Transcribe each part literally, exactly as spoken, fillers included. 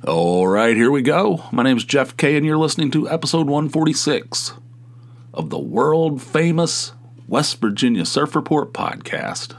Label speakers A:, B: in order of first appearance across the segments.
A: All right, here we go. My name is Jeff K, and you're listening to episode one forty-six of the world-famous West Virginia Surf Report podcast.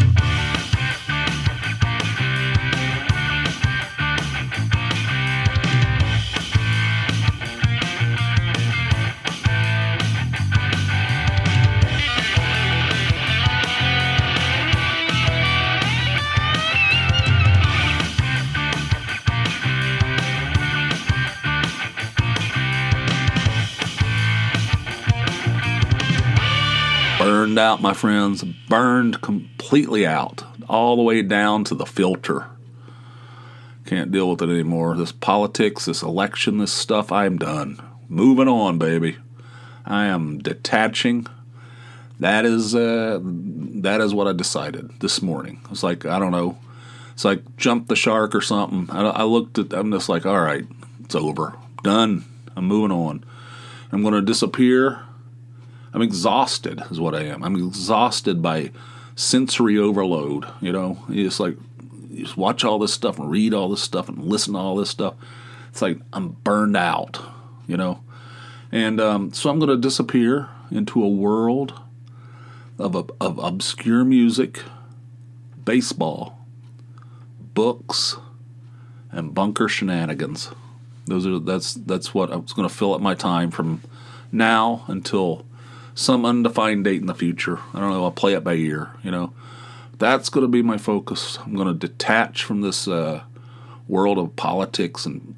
A: Burned out, my friends. Burned completely out. All the way down to the filter. Can't deal with it anymore. This politics, this election, this stuff, I am done. Moving on, baby. I am detaching. That is uh, that is what I decided this morning. It's like, I don't know. It's like jump the shark or something. I, I looked at, I'm just like, all right, it's over. Done. I'm moving on. I'm going to disappear. I'm exhausted is what I am. I'm exhausted by sensory overload, you know. You just like, you just watch all this stuff and read all this stuff and listen to all this stuff. It's like I'm burned out, you know. And um, so I'm going to disappear into a world of, of obscure music, baseball, books, and bunker shenanigans. Those are that's that's what I was going to fill up my time from now until some undefined date in the future. I don't know. I'll play it by ear, you know. That's going to be my focus. I'm going to detach from this uh, world of politics and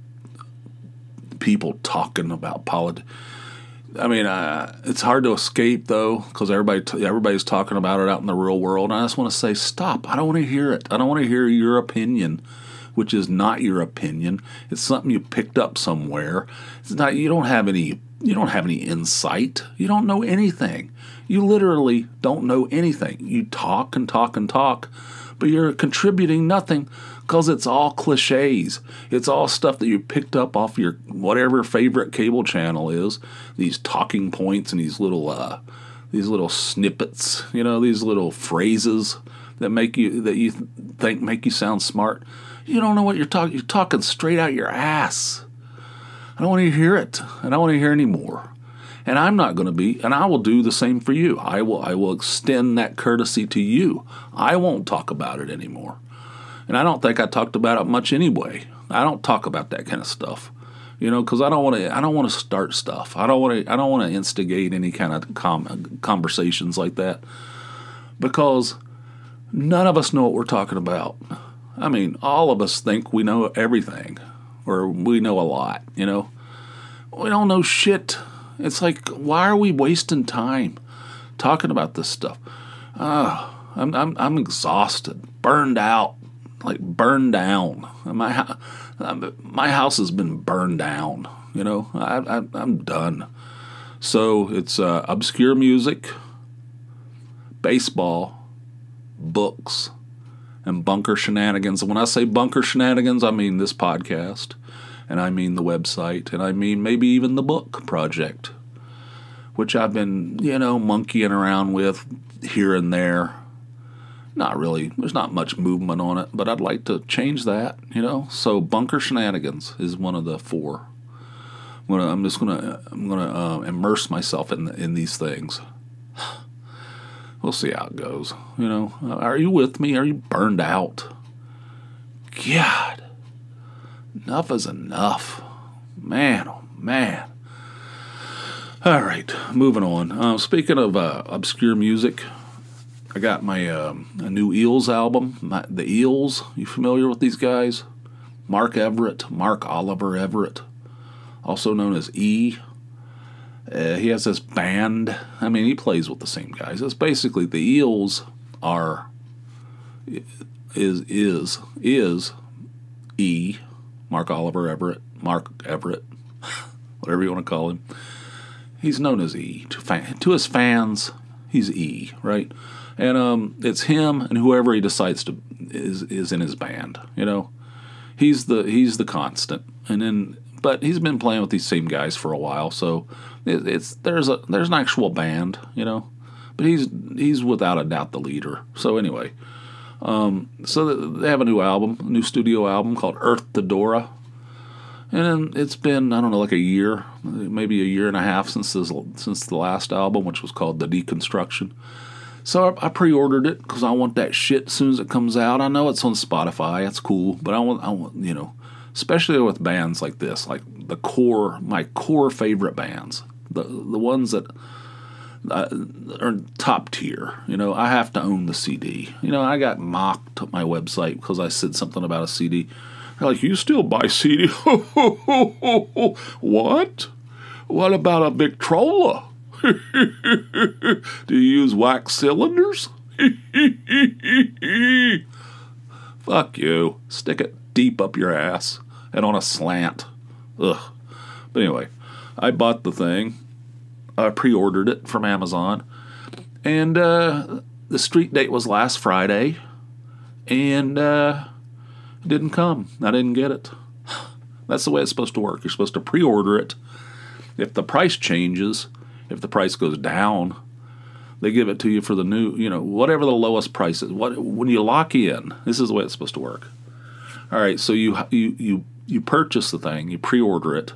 A: people talking about politics. I mean, uh, it's hard to escape, though, because everybody t- everybody's talking about it out in the real world. And I just want to say, stop. I don't want to hear it. I don't want to hear your opinion, which is not your opinion. It's something you picked up somewhere. It's not. You don't have any You don't have any insight. You don't know anything. You literally don't know anything. You talk and talk and talk, but you're contributing nothing because it's all cliches. It's all stuff that you picked up off your whatever favorite cable channel is. These talking points and these little uh, these little snippets, you know, these little phrases that make you that you think make you sound smart. You don't know what you're talking. You're talking straight out your ass. I don't want to hear it. I don't want to hear any more. And I'm not going to be, and I will do the same for you. I will I will extend that courtesy to you. I won't talk about it anymore. And I don't think I talked about it much anyway. I don't talk about that kind of stuff. You know, because I don't want to I don't want to start stuff. I don't want to I don't want to instigate any kind of com- conversations like that. Because none of us know what we're talking about. I mean, all of us think we know everything. Or we know a lot, you know. We don't know shit. It's like, why are we wasting time talking about this stuff? Uh, I'm I'm I'm exhausted, burned out, like burned down. My my house has been burned down. You know, I, I I'm done. So it's uh, obscure music, baseball, books, and bunker shenanigans. And when I say bunker shenanigans, I mean this podcast, and I mean the website, and I mean maybe even the book project, which I've been, you know, monkeying around with here and there. Not really. There's not much movement on it, but I'd like to change that, you know. So bunker shenanigans is one of the four. I'm, gonna, I'm just gonna I'm gonna uh, immerse myself in the, in these things. We'll see how it goes. You know, are you with me? Are you burned out? God, enough is enough. Man, oh man. All right, moving on. Uh, speaking of uh, obscure music, I got my um, a new Eels album. My, the Eels, you familiar with these guys? Mark Everett, Mark Oliver Everett, also known as E. Uh, he has this band. I mean, he plays with the same guys. It's basically the Eels are is is is E. Mark Oliver Everett, Mark Everett, whatever you want to call him. He's known as E to fan, to his fans. He's E, right? And um, it's him and whoever he decides to is is in his band. You know, he's the he's the constant. And then, but he's been playing with these same guys for a while, so it, it's there's a there's an actual band, you know. But he's he's without a doubt the leader. So anyway, um, so they have a new album, a new studio album called Earth to Dora. And then it's been, I don't know, like a year, maybe a year and a half since this, since the last album, which was called The Deconstruction. So I, I pre-ordered it because I want that shit as soon as it comes out. I know it's on Spotify, that's cool, but I want, I want, you know, especially with bands like this, like the core, my core favorite bands, the the ones that uh, are top tier. You know, I have to own the C D. You know, I got mocked at my website because I said something about a C D. They're like, you still buy C D? What? What about a Victrola? Do you use wax cylinders? Fuck you. Stick it deep up your ass and on a slant. Ugh. But anyway, I bought the thing. I pre-ordered it from Amazon. And uh, the street date was last Friday. And uh, it didn't come. I didn't get it. That's the way it's supposed to work. You're supposed to pre-order it. If the price changes, if the price goes down, they give it to you for the new, you know, whatever the lowest price is. What, when you lock in, this is the way it's supposed to work. All right, so you you you you purchase the thing, you pre-order it,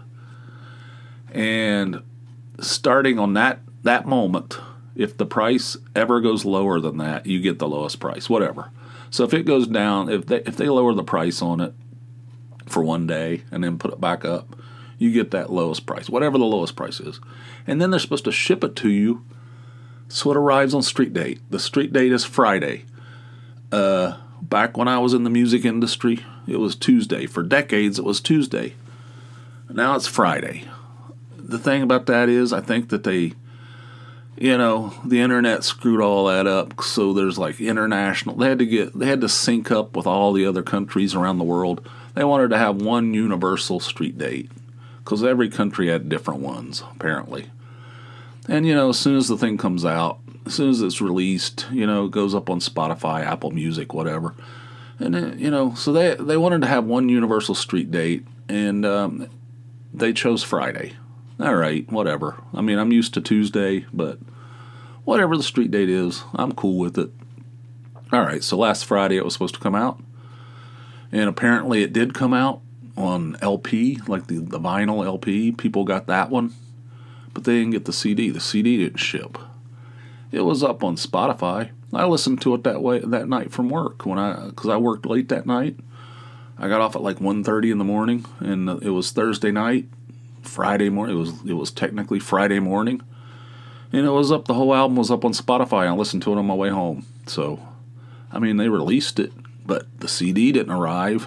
A: and starting on that that moment, if the price ever goes lower than that, you get the lowest price, whatever. So if it goes down, if they if they lower the price on it for one day and then put it back up, you get that lowest price, whatever the lowest price is. And then they're supposed to ship it to you, so it arrives on street date. The street date is Friday. Uh, back when I was in the music industry, it was Tuesday. For decades, it was Tuesday. Now it's Friday. The thing about that is, I think that they, you know, the internet screwed all that up. So there's like international. They had to get, they had to sync up with all the other countries around the world. They wanted to have one universal street date because every country had different ones, apparently. And, you know, as soon as the thing comes out, as soon as it's released, you know, it goes up on Spotify, Apple Music, whatever. And, then, you know, so they, they wanted to have one universal street date, and um, they chose Friday. All right, whatever. I mean, I'm used to Tuesday, but whatever the street date is, I'm cool with it. All right, so last Friday it was supposed to come out, and apparently it did come out on L P, like the, the vinyl L P. People got that one, but they didn't get the C D. The C D didn't ship. It was up on Spotify. I listened to it that way that night from work when I, because I worked late that night. I got off at like one thirty in the morning, and it was Thursday night. Friday morning. It was it was technically Friday morning, and it was up. The whole album was up on Spotify. I listened to it on my way home. So, I mean, they released it, but the C D didn't arrive.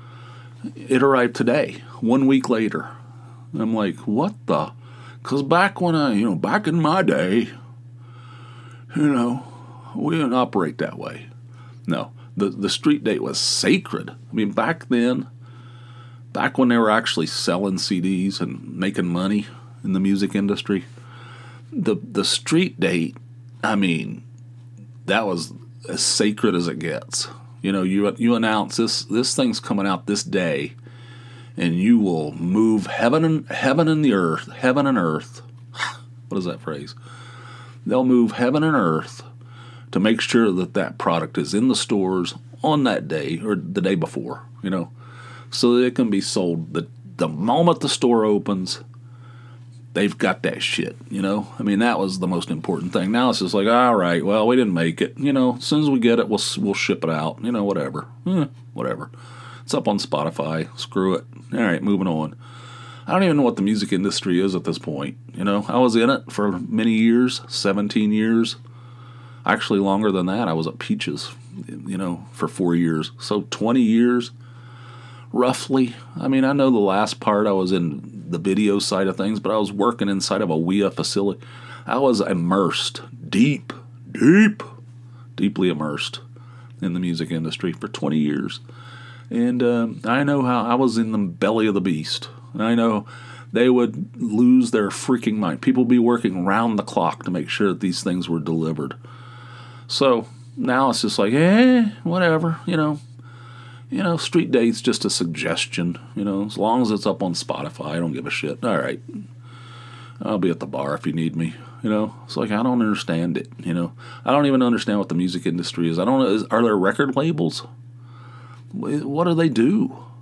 A: It arrived today, one week later. And I'm like, what the? Because back when I, you know, back in my day, you know, we didn't operate that way. No, the the street date was sacred. I mean, back then. Back when they were actually selling C Ds and making money in the music industry, the the street date, I mean, that was as sacred as it gets. You know, you you announce this this thing's coming out this day, and you will move heaven and heaven and the earth, heaven and earth. What is that phrase? They'll move heaven and earth to make sure that that product is in the stores on that day or the day before. You know. So that it can be sold the the moment the store opens. They've got that shit, you know. I mean, that was the most important thing. Now it's just like, all right, well, we didn't make it, you know. As soon as we get it, we'll we'll ship it out, you know, whatever, eh, whatever. It's up on Spotify. Screw it. All right, moving on. I don't even know what the music industry is at this point. You know, I was in it for many years, seventeen years. Actually, longer than that. I was at Peaches, you know, for four years. So twenty years. Roughly. I mean, I know the last part I was in the video side of things, but I was working inside of a W I A facility. I was immersed, deep, deep, deeply immersed in the music industry for twenty years. And um, I know how I was in the belly of the beast. And I know they would lose their freaking mind. People would be working round the clock to make sure that these things were delivered. So now it's just like, eh, whatever, you know. You know, street date's just a suggestion. You know, as long as it's up on Spotify, I don't give a shit. All right, I'll be at the bar if you need me. You know, it's like I don't understand it. You know, I don't even understand what the music industry is. I don't know. Is, are there record labels? What do they do?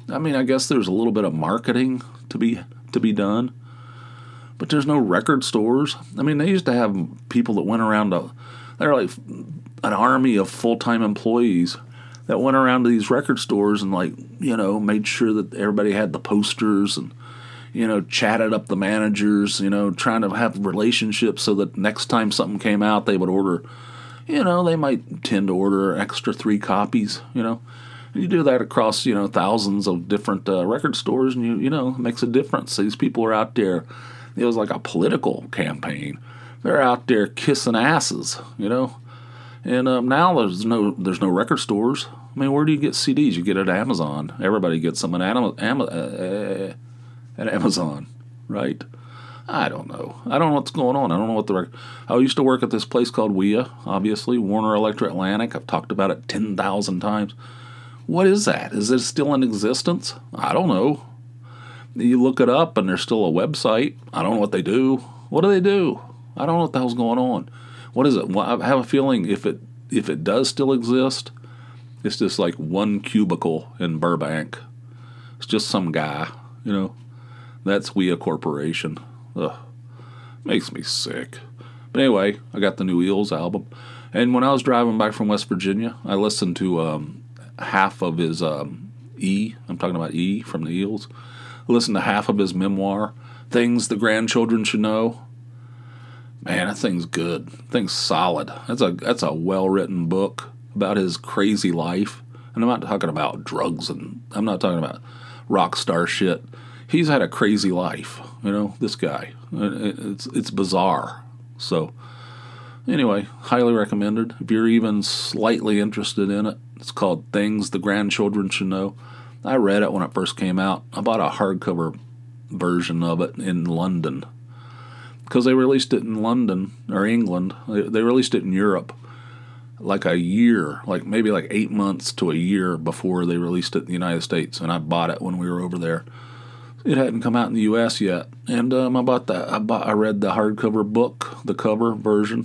A: I mean, I guess there's a little bit of marketing to be to be done, but there's no record stores. I mean, they used to have people that went around to, they're like an army of full-time employees that went around to these record stores and, like, you know, made sure that everybody had the posters and, you know, chatted up the managers, you know, trying to have relationships so that next time something came out, they would order, you know, they might tend to order extra three copies, you know. And you do that across, you know, thousands of different uh, record stores, and, you you know, it makes a difference. These people are out there. It was like a political campaign. They're out there kissing asses, you know. And um, now there's no there's no record stores. I mean, where do you get C Ds? You get it at Amazon. Everybody gets them at, Am- Am- uh, at Amazon, right? I don't know. I don't know what's going on. I don't know what the rec- I used to work at this place called W E A, obviously, Warner Electric Atlantic. I've talked about it ten thousand times. What is that? Is it still in existence? I don't know. You look it up, and there's still a website. I don't know what they do. What do they do? I don't know what the hell's going on. What is it? Well, I have a feeling if it if it does still exist, it's just like one cubicle in Burbank. It's just some guy, you know. That's W E A Corporation. Ugh. Makes me sick. But anyway, I got the new Eels album. And when I was driving back from West Virginia, I listened to um, half of his um, E. I'm talking about E from the Eels. I listened to half of his memoir, Things the Grandchildren Should Know. Man, that thing's good. That thing's solid. That's a that's a well-written book about his crazy life. And I'm not talking about drugs, and I'm not talking about rock star shit. He's had a crazy life, you know, this guy. It's it's bizarre. So, anyway, highly recommended. If you're even slightly interested in it, it's called Things the Grandchildren Should Know. I read it when it first came out. I bought a hardcover version of it in London because they released it in London or England. They released it in Europe like a year, like maybe like eight months to a year before they released it in the United States, and I bought it when we were over there. It hadn't come out in the U S yet, and um, I bought that. I bought. I read the hardcover book, the cover version.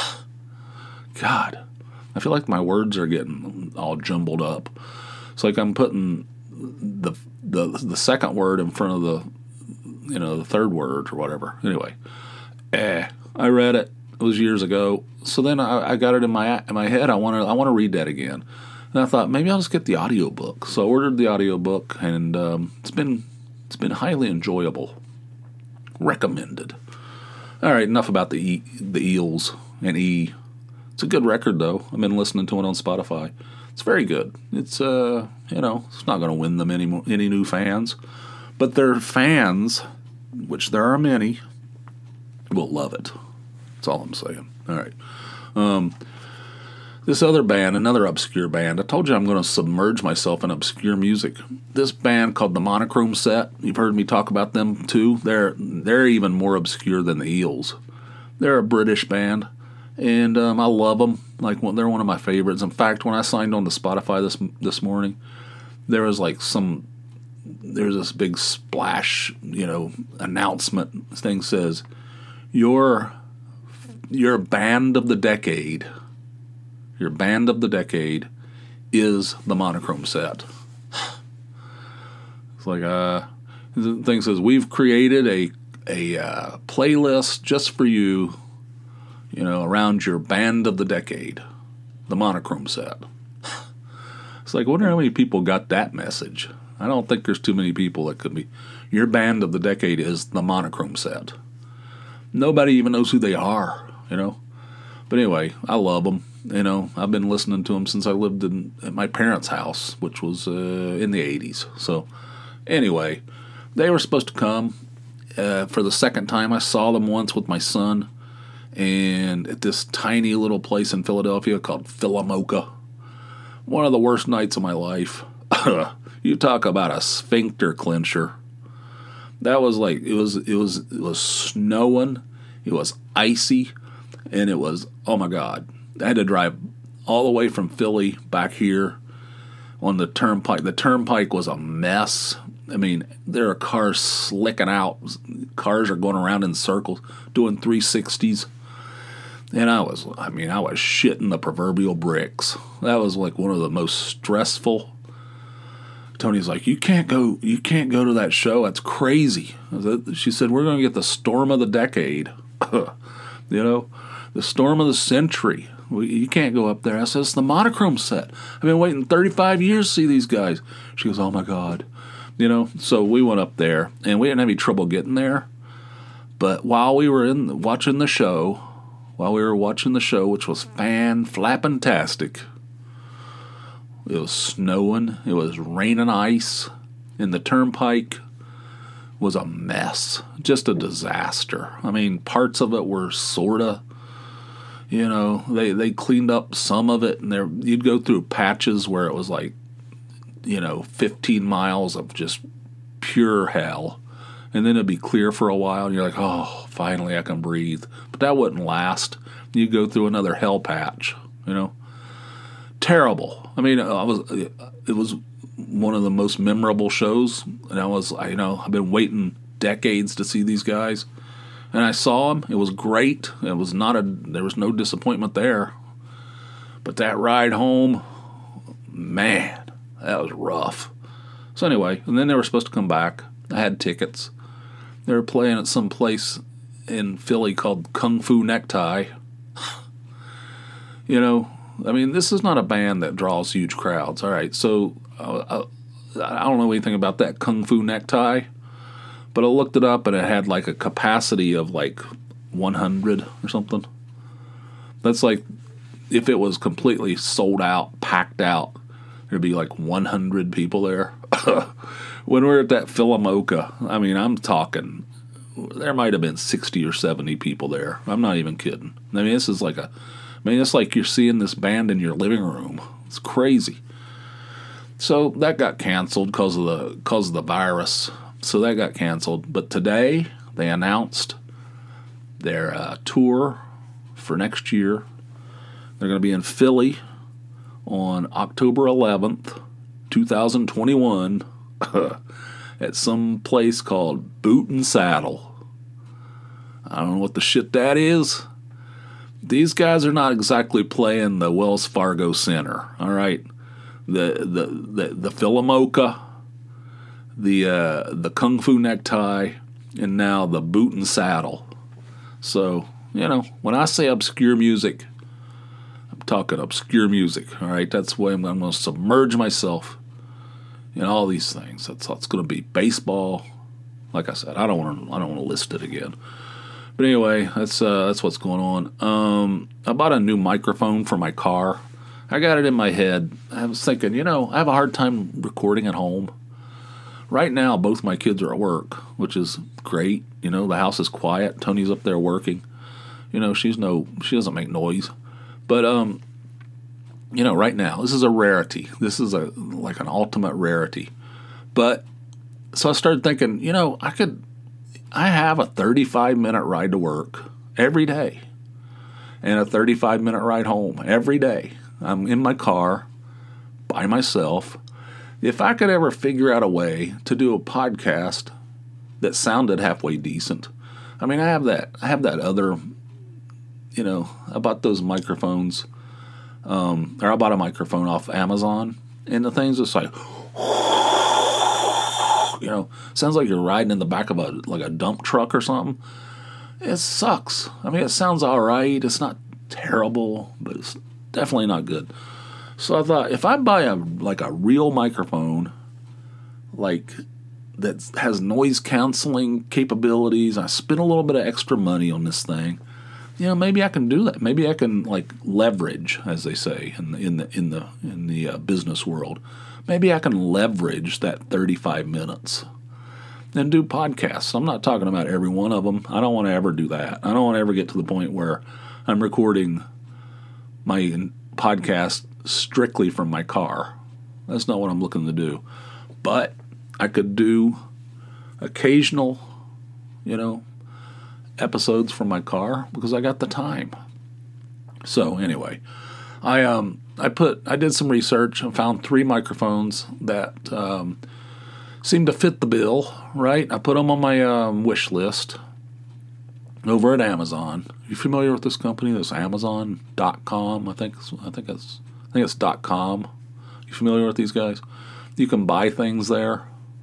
A: God, I feel like my words are getting all jumbled up. It's like I'm putting the the the second word in front of the, you know, the third word or whatever. Anyway, eh, I read it. It was years ago. So then I, I got it in my in my head. I want to I want to read that again, and I thought maybe I'll just get the audiobook. So I ordered the audiobook, and um, it's been. It's been highly enjoyable. Recommended. All right, enough about the e, the Eels and E. It's a good record, though. I've been listening to it on Spotify. It's very good. It's uh, you know, it's not going to win them any more, any new fans, but their fans, which there are many, will love it. That's all I'm saying. All right. Um, This other band, another obscure band, I told you I'm going to submerge myself in obscure music. This band called the Monochrome Set, you've heard me talk about them too. They're they're even more obscure than the Eels. They're a British band, and um, I love them. Like, well, they're one of my favorites. In fact, when I signed on to Spotify this this morning, there was like some, there's this big splash, you know, announcement. This thing says, "Your your band of the decade." Your band of the decade is the Monochrome Set. It's like, uh, the thing says, we've created a a uh, playlist just for you, you know, around your band of the decade, the Monochrome Set. It's like, I wonder how many people got that message. I don't think there's too many people that could be. Your band of the decade is the Monochrome Set. Nobody even knows who they are, you know. But anyway, I love them. You know, I've been listening to them since I lived in at my parents' house, which was uh, in the eighties. So, anyway, they were supposed to come uh, for the second time. I saw them once with my son, and at this tiny little place in Philadelphia called Philomoka. One of the worst nights of my life. You talk about a sphincter clencher. That was like it was. It was. It was snowing. It was icy, and it was. Oh my God. I had to drive all the way from Philly back here on the turnpike. The turnpike was a mess. I mean, there are cars slicking out. Cars are going around in circles, doing three sixties. And I was, I mean, I was shitting the proverbial bricks. That was like one of the most stressful, Tony's like, you can't go, you can't go to that show. That's crazy. She said, we're going to get the storm of the decade, you know, the storm of the century. We, you can't go up there. I said, it's the Monochrome set. I've been waiting thirty-five years to see these guys. She goes, oh my God, you know. So we went up there, and we didn't have any trouble getting there. But while we were in watching the show, while we were watching the show, which was fan-flappin-tastic. It was snowing. It was raining ice. And the turnpike was a mess. Just a disaster. I mean, parts of it were sort of, you know, they, they cleaned up some of it. And there you'd go through patches where it was like, you know, fifteen miles of just pure hell. And then it'd be clear for a while. And you're like, oh, finally I can breathe. But that wouldn't last. You'd go through another hell patch, you know. Terrible. I mean, I was. It was one of the most memorable shows, and I was, you know, I've been waiting decades to see these guys, and I saw them. It was great. It was not a. There was no disappointment there. But that ride home, man, that was rough. So anyway, and then they were supposed to come back. I had tickets. They were playing at some place in Philly called Kung Fu Necktie. You know. I mean, this is not a band that draws huge crowds. All right, so uh, I don't know anything about that Kung Fu Necktie, but I looked it up, and it had like a capacity of like one hundred or something. That's like if it was completely sold out, packed out, there'd be like one hundred people there. When we were at that Philomoka, I mean, I'm talking, there might have been sixty or seventy people there. I'm not even kidding. I mean, this is like a... I mean, it's like you're seeing this band in your living room. It's crazy. So that got canceled because of the because of the virus. So that got canceled. But today they announced their uh, tour for next year. They're going to be in Philly on October eleventh, twenty twenty-one, at some place called Boot and Saddle. I don't know what the shit that is. These guys are not exactly playing the Wells Fargo Center, all right? The the the, the Philomoka, the uh, the Kung Fu Necktie, and now the Boot and Saddle. So, you know, when I say obscure music, I'm talking obscure music, all right? That's why I'm, I'm going to submerge myself in all these things. That's it's going to be baseball. Like I said, I don't want to I don't want to list it again. But anyway, that's uh, that's what's going on. Um, I bought a new microphone for my car. I got it in my head. I was thinking, you know, I have a hard time recording at home. Right now, both my kids are at work, which is great. You know, the house is quiet. Tony's up there working. You know, she's no, she doesn't make noise. But um, you know, right now, this is a rarity. This is a like an ultimate rarity. But so I started thinking, you know, I could. I have a thirty-five minute ride to work every day and a thirty-five minute ride home every day. I'm in my car by myself. If I could ever figure out a way to do a podcast that sounded halfway decent, I mean, I have that, I have that other, you know, I bought those microphones, um, or I bought a microphone off Amazon, and the thing's just like, you know, sounds like you're riding in the back of a like a dump truck or something. It sucks. I mean, it sounds all right. It's not terrible, but it's definitely not good. So I thought, if I buy a like a real microphone, like that has noise canceling capabilities, I spend a little bit of extra money on this thing. You know, maybe I can do that. Maybe I can like leverage, as they say in the in the in the in the uh, business world. Maybe I can leverage that thirty-five minutes and do podcasts. I'm not talking about every one of them. I don't want to ever do that. I don't want to ever get to the point where I'm recording my podcast strictly from my car. That's not what I'm looking to do. But I could do occasional, you know, episodes from my car because I got the time. So anyway, I um I put I did some research and found three microphones that um, seemed to fit the bill. Right, I put them on my um, wish list over at Amazon. Are you familiar with this company? This Amazon dot com. I think I think it's I think it's dot com. You familiar with these guys? You can buy things there.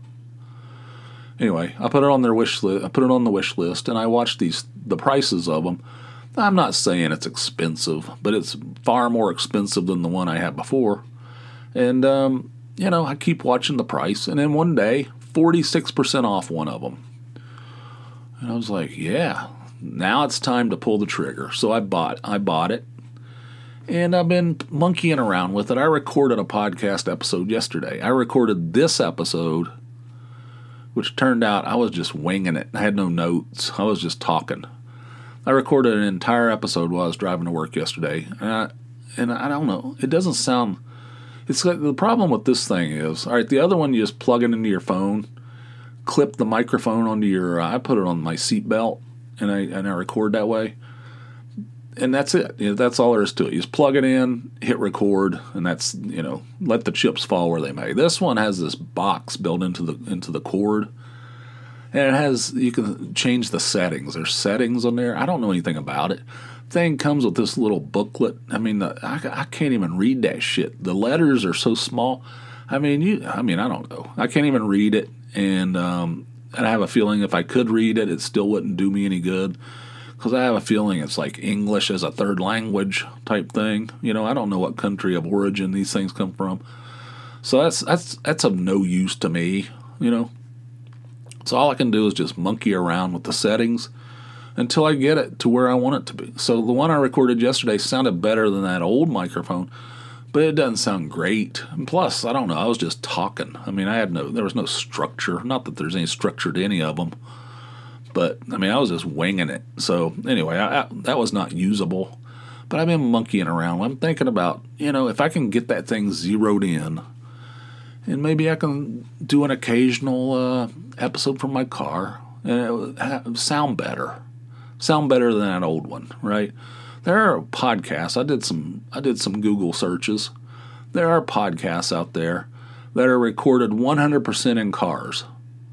A: Anyway, I put it on their wish list. I put it on the wish list, and I watched these the prices of them. I'm not saying it's expensive, but it's far more expensive than the one I had before. And um, you know, I keep watching the price, and then one day, forty-six percent off one of them. And I was like, yeah, now it's time to pull the trigger. So I bought I bought it, and I've been monkeying around with it. I recorded a podcast episode yesterday. I recorded this episode, which turned out I was just winging it. I had no notes. I was just talking. I recorded an entire episode while I was driving to work yesterday, and I, and I don't know. It doesn't sound... It's like, the problem with this thing is, all right, the other one you just plug it into your phone, clip the microphone onto your... Uh, I put it on my seatbelt, and I and I record that way. And that's it. You know, that's all there is to it. You just plug it in, hit record, and that's, you know, let the chips fall where they may. This one has this box built into the into the cord, and it has, you can change the settings. There's settings on there. I don't know anything about it. Thing comes with this little booklet. I mean, the, I, I can't even read that shit. The letters are so small. I mean, you. I mean, I don't know. I can't even read it, and um, and I have a feeling if I could read it, it still wouldn't do me any good. Because I have a feeling it's like English as a third language type thing. You know, I don't know what country of origin these things come from. So that's that's that's of no use to me, you know. So all I can do is just monkey around with the settings until I get it to where I want it to be. So the one I recorded yesterday sounded better than that old microphone, but it doesn't sound great. And plus, I don't know, I was just talking. I mean, I had no, there was no structure. Not that there's any structure to any of them. But, I mean, I was just winging it. So, anyway, I, I, that was not usable. But I've been monkeying around. I'm thinking about, you know, if I can get that thing zeroed in, and maybe I can do an occasional uh, episode from my car, and it would have, sound better. Sound better than that old one, right? There are podcasts. I did some, I did some Google searches. There are podcasts out there that are recorded one hundred percent in cars.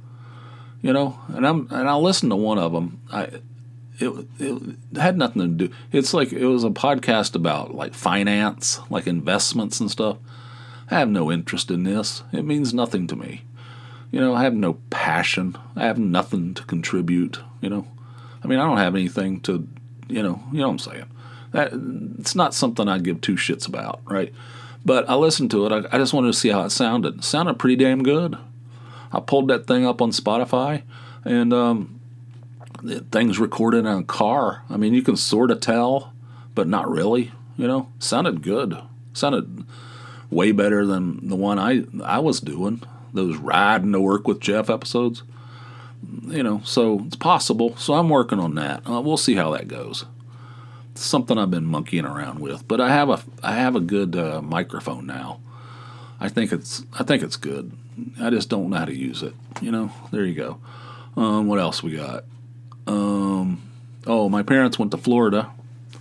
A: You know, and I'm and I'll listen to one of them. I it, it had nothing to do. It's like it was a podcast about like finance, like investments and stuff. I have no interest in this. It means nothing to me. You know, I have no passion. I have nothing to contribute. You know, I mean, I don't have anything to. You know, you know what I'm saying. That it's not something I'd give two shits about, right? But I listened to it. I, I just wanted to see how it sounded. It sounded pretty damn good. I pulled that thing up on Spotify, and um, the thing's recorded in a car. I mean, you can sort of tell, but not really. You know, sounded good. Sounded way better than the one I I was doing. Those riding to work with Jeff episodes. You know, so it's possible. So I'm working on that. Uh, we'll see how that goes. It's something I've been monkeying around with, but I have a I have a good uh, microphone now. I think it's I think it's good. I just don't know how to use it. You know, there you go. Um, what else we got? Um, oh, my parents went to Florida.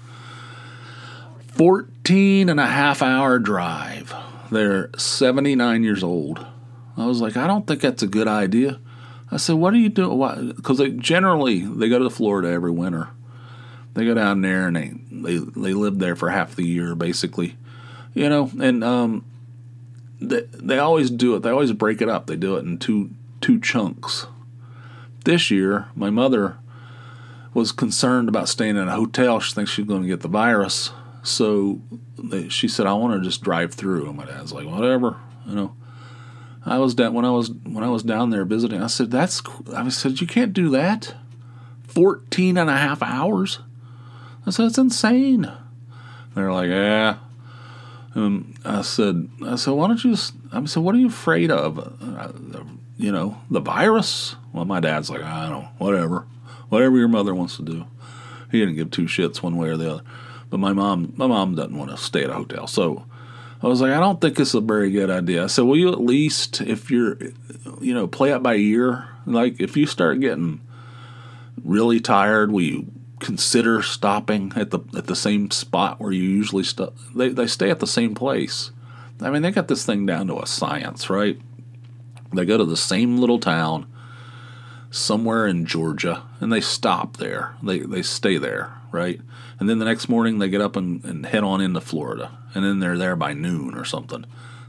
A: fourteen and a half hour drive. They're seventy-nine years old. I was like, I don't think that's a good idea. I said, what are you doing? Because they generally, they go to Florida every winter. They go down there and they, they, they live there for half the year, basically. You know, and um, they, they always do it. They always break it up. They do it in two two chunks. This year, my mother was concerned about staying in a hotel. She thinks she's going to get the virus. So they, she said, I want to just drive through. And my dad's like, whatever, you know. I was down when I was when I was down there visiting. I said, "That's." I said, "You can't do that. Fourteen and a half hours." I said, "It's insane." They're like, "Yeah." Um, I said, "I said, why don't you?" Just, I said, "What are you afraid of? Uh, you know, the virus?" Well, my dad's like, "I don't know, whatever, whatever your mother wants to do." He didn't give two shits one way or the other. But my mom, my mom doesn't want to stay at a hotel, so. I was like, I don't think it's a very good idea. I said, will you at least, if you're, you know, play it by ear? Like, if you start getting really tired, will you consider stopping at the at the same spot where you usually stop? They, they stay at the same place. I mean, they got this thing down to a science, right? They go to the same little town somewhere in Georgia, and they stop there. They they stay there, right? And then the next morning they get up and, and head on into Florida. And then they're there by noon or something.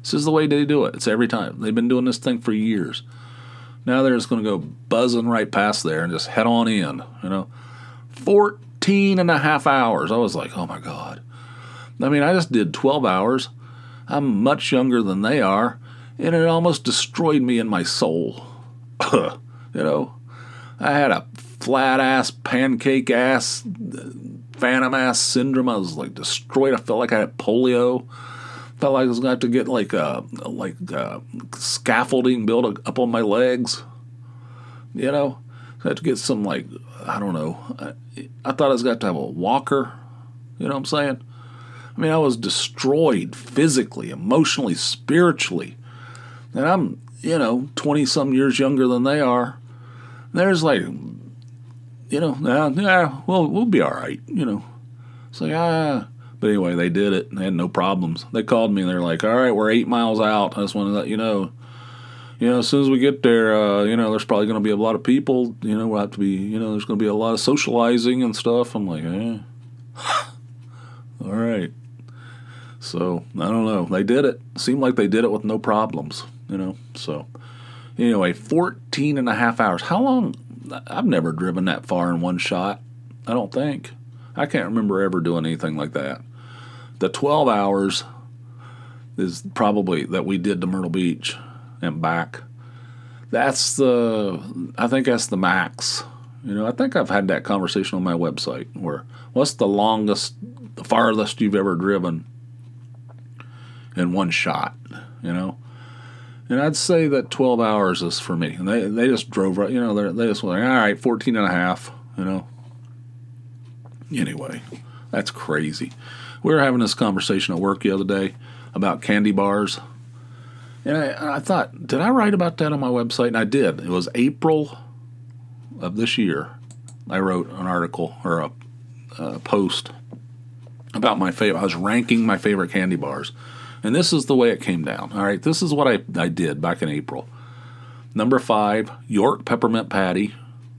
A: This is the way they do it. It's every time. They've been doing this thing for years. Now they're just going to go buzzing right past there and just head on in, you know. fourteen and a half hours. I was like, oh my God. I mean, I just did twelve hours. I'm much younger than they are, and it almost destroyed me in my soul. you know, I had a flat-ass, pancake-ass, phantom-ass syndrome. I was, like, destroyed. I felt like I had polio. Felt like I was going to have to get, like, uh, like uh, scaffolding built up on my legs. You know? I had to get some, like, I don't know. I, I thought I was going to have to have a walker. You know what I'm saying? I mean, I was destroyed physically, emotionally, spiritually. And I'm, you know, twenty-some years younger than they are. There's like, you know, yeah, yeah, well, we'll be all right, you know. It's like, ah. But anyway, they did it. They had no problems. They called me and they're like, all right, we're eight miles out. I just want to let you know. You know, as soon as we get there, uh, you know, there's probably going to be a lot of people. You know, we'll have to be, you know, there's going to be a lot of socializing and stuff. I'm like, eh. All right. So, I don't know. They did it. Seemed like they did it with no problems, you know. So, anyway, fourteen and a half hours. How long? I've never driven that far in one shot. I don't think. I can't remember ever doing anything like that. The twelve hours is probably that we did to Myrtle Beach and back. That's the, I think that's the max. You know, I think I've had that conversation on my website where, what's the longest, the farthest you've ever driven in one shot, you know? And I'd say that twelve hours is for me. And they they just drove right, you know, they just went, all right, fourteen and a half, you know? Anyway, that's crazy. We were having this conversation at work the other day about candy bars. And I, I thought, did I write about that on my website? And I did. It was April of this year. I wrote an article or a, a post about my favorite. I was ranking my favorite candy bars. And this is the way it came down. All right, this is what I, I did back in April. Number five, York Peppermint Patty.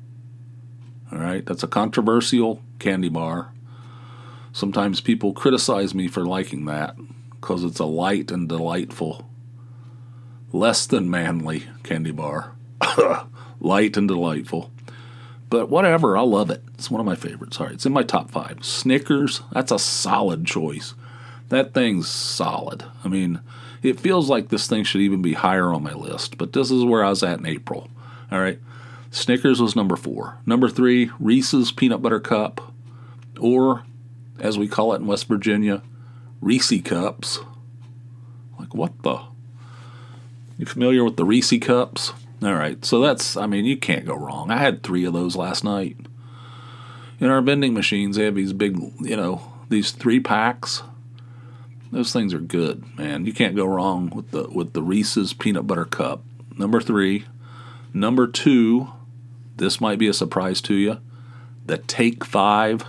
A: All right, that's a controversial candy bar. Sometimes people criticize me for liking that because it's a light and delightful, less than manly candy bar. Light and delightful. But whatever, I love it. It's one of my favorites. All right, it's in my top five. Snickers, that's a solid choice. That thing's solid. I mean, it feels like this thing should even be higher on my list, but this is where I was at in April. All right. Snickers was number four. Number three, Reese's Peanut Butter Cup, or as we call it in West Virginia, Reese Cups. Like, what the? You familiar with the Reese Cups? All right. So that's, I mean, you can't go wrong. I had three of those last night. In our vending machines, they have these big, you know, these three packs. Those things are good, man. You can't go wrong with the with the Reese's Peanut Butter Cup. Number three. Number two, this might be a surprise to you, the Take Five.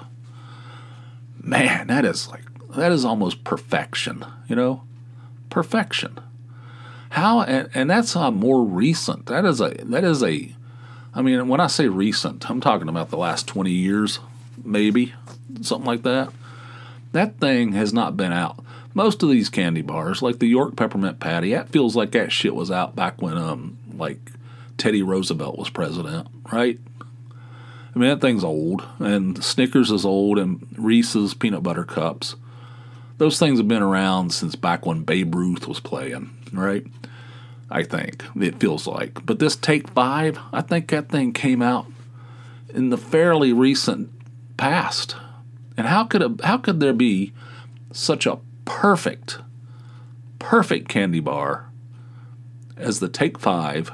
A: Man, that is like, that is almost perfection, you know? Perfection. How, and, and that's a more recent. That is a, that is a, I mean, when I say recent, I'm talking about the last twenty years, maybe, something like that. That thing has not been out. Most of these candy bars, like the York Peppermint Patty, that feels like that shit was out back when, um, like, Teddy Roosevelt was president, right? I mean, that thing's old, and Snickers is old, and Reese's Peanut Butter Cups. Those things have been around since back when Babe Ruth was playing, right? I think, it feels like. But this Take Five, I think that thing came out in the fairly recent past. And how could a, how could there be such a perfect, perfect candy bar as the Take Five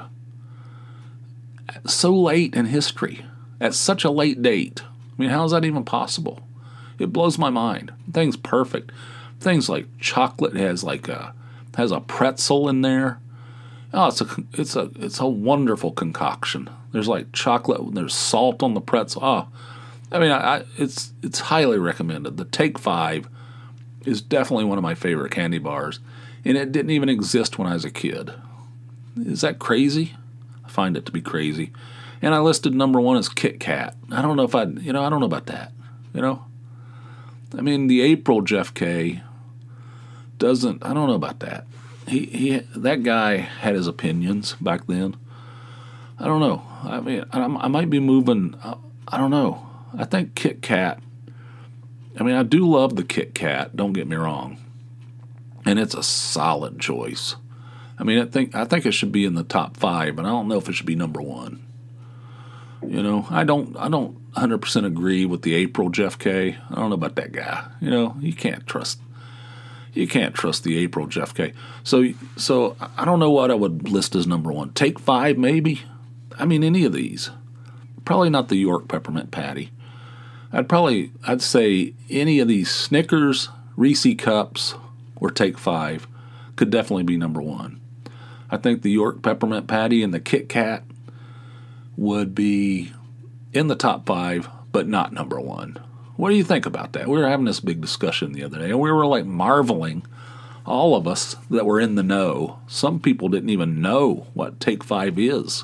A: so late in history, at such a late date? I mean, how is that even possible? It blows my mind. The thing's perfect. Things like chocolate has like a has a pretzel in there. Oh, it's a it's a it's a wonderful concoction. There's like chocolate. There's salt on the pretzel. Oh, I mean, I, I it's it's highly recommended. The Take Five is definitely one of my favorite candy bars, and it didn't even exist when I was a kid. Is that crazy? I find it to be crazy. And I listed number one as Kit Kat. I don't know if I, you know, I don't know about that. You know, I mean, the April Jeff K doesn't. I don't know about that. he, he that guy had his opinions back then. I don't know. I mean, I, I might be moving. I, I don't know. I think Kit Kat. I mean, I do love the Kit Kat. Don't get me wrong, and it's a solid choice. I mean, I think I think it should be in the top five, but I don't know if it should be number one. You know, I don't I don't one hundred percent agree with the April Jeff K. I don't know about that guy. You know, you can't trust. You can't trust the April Jeff K. So, so I don't know what I would list as number one. Take Five, maybe. I mean, any of these. Probably not the York Peppermint Patty. I'd probably, I'd say any of these Snickers, Reese Cups, or Take Five could definitely be number one. I think the York Peppermint Patty and the Kit Kat would be in the top five, but not number one. What do you think about that? We were having this big discussion the other day, and we were like marveling, all of us that were in the know. Some people didn't even know what Take Five is.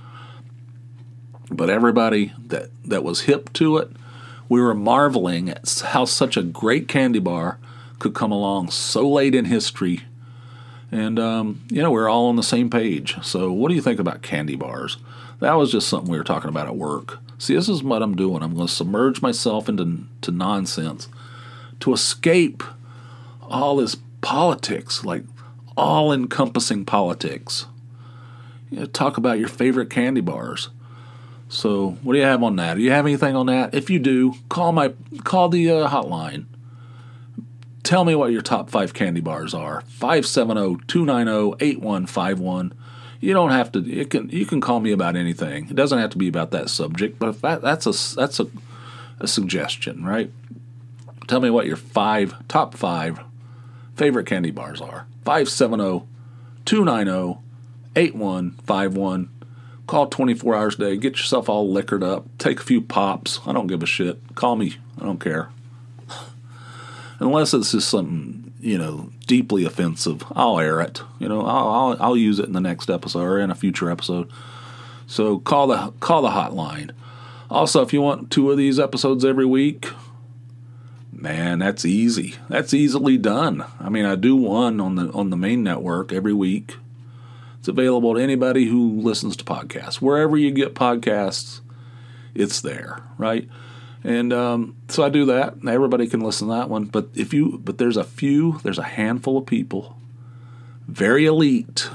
A: But everybody that, that was hip to it, we were marveling at how such a great candy bar could come along so late in history. And, um, you know, we're all on the same page. So what do you think about candy bars? That was just something we were talking about at work. See, this is what I'm doing. I'm going to submerge myself into to nonsense to escape all this politics, like all-encompassing politics. You know, talk about your favorite candy bars. So, what do you have on that? Do you have anything on that? If you do, call my call the uh, hotline. Tell me what your top five candy bars are. five seven zero, two nine zero, eight one five one. You don't have to. You can you can call me about anything. It doesn't have to be about that subject, but if that, that's a that's a, a suggestion, right? Tell me what your five top five favorite candy bars are. five seven zero, two nine zero, eight one five one. Call twenty-four hours a day. Get yourself all liquored up. Take a few pops. I don't give a shit. Call me. I don't care. Unless it's just something, you know, deeply offensive, I'll air it. You know, I'll, I'll I'll use it in the next episode or in a future episode. So call the call the hotline. Also, if you want two of these episodes every week, man, that's easy. That's easily done. I mean, I do one on the on the main network every week. It's available to anybody who listens to podcasts. Wherever you get podcasts, it's there, right? And um, so I do that. Everybody can listen to that one. But if you, but there's a few, there's a handful of people, very elite,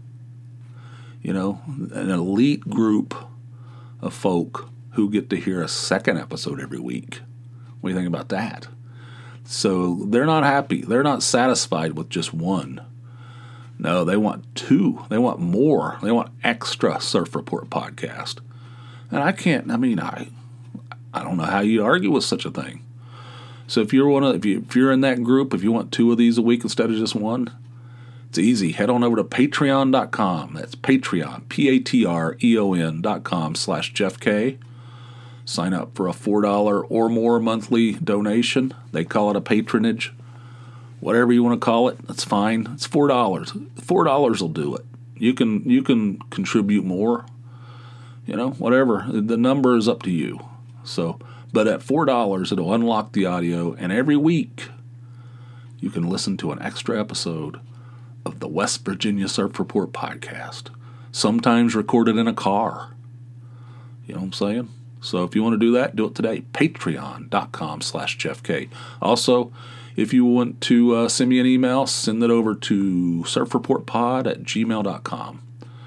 A: you know, an elite group of folk who get to hear a second episode every week. What do you think about that? So they're not happy. They're not satisfied with just one. No, they want two. They want more. They want extra Surf Report podcast. And I can't, I mean, I... I don't know how you argue with such a thing. So if you're one of, if you if you're in that group, if you want two of these a week instead of just one, it's easy. Head on over to patreon dot com. That's Patreon, P A T R E O N dot com slash Jeff K. Sign up for a four dollars or more monthly donation. They call it a patronage. Whatever you want to call it, that's fine. It's four dollars. four dollars will do it. You can you can contribute more. You know, whatever. The number is up to you. So, but at four dollars, it'll unlock the audio, and every week you can listen to an extra episode of the West Virginia Surf Report podcast, sometimes recorded in a car. You know what I'm saying? So if you want to do that, do it today. Patreon dot com slash Jeff K. Also, if you want to uh, send me an email, send it over to surfreportpod at gmail dot com.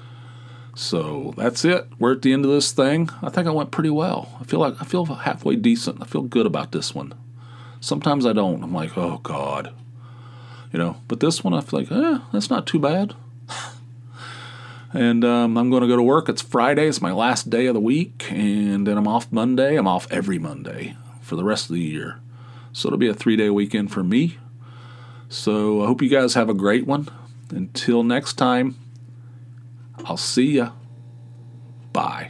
A: So that's it. We're at the end of this thing. I think I went pretty well. I feel like I feel halfway decent. I feel good about this one. Sometimes I don't. I'm like, oh God, you know. But this one, I feel like, eh, that's not too bad. And um, I'm going to go to work. It's Friday. It's my last day of the week, and then I'm off Monday. I'm off every Monday for the rest of the year. So it'll be a three-day weekend for me. So I hope you guys have a great one. Until next time. I'll see ya. Bye.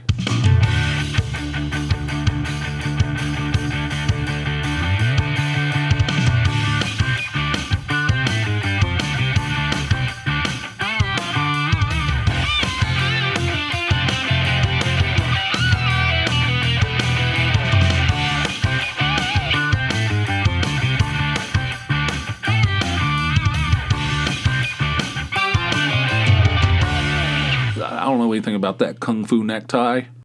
A: anything about that kung fu necktie?